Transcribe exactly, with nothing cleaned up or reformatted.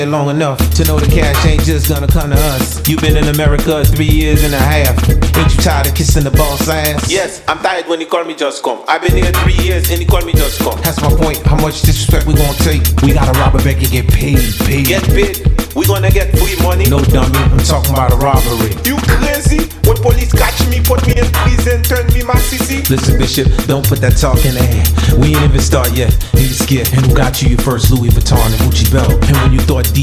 long enough to know the cash ain't just gonna come to us. You've been in America three years and a half. Ain't you tired of kissing the boss ass? Yes, I'm tired when he call me just come. I've been here three years and he call me just come. That's my point. How much disrespect we gonna take? We gotta rob a bank and get paid, paid. Get paid, we gonna get free money. No dummy, I'm talking about a robbery. You crazy? When police catch me, put me in prison, turn me my sissy. Listen, Bishop, don't put that talk in the air. We ain't even start yet, and you scared. And who got you your first Louis Vuitton and Gucci belt? And when you thought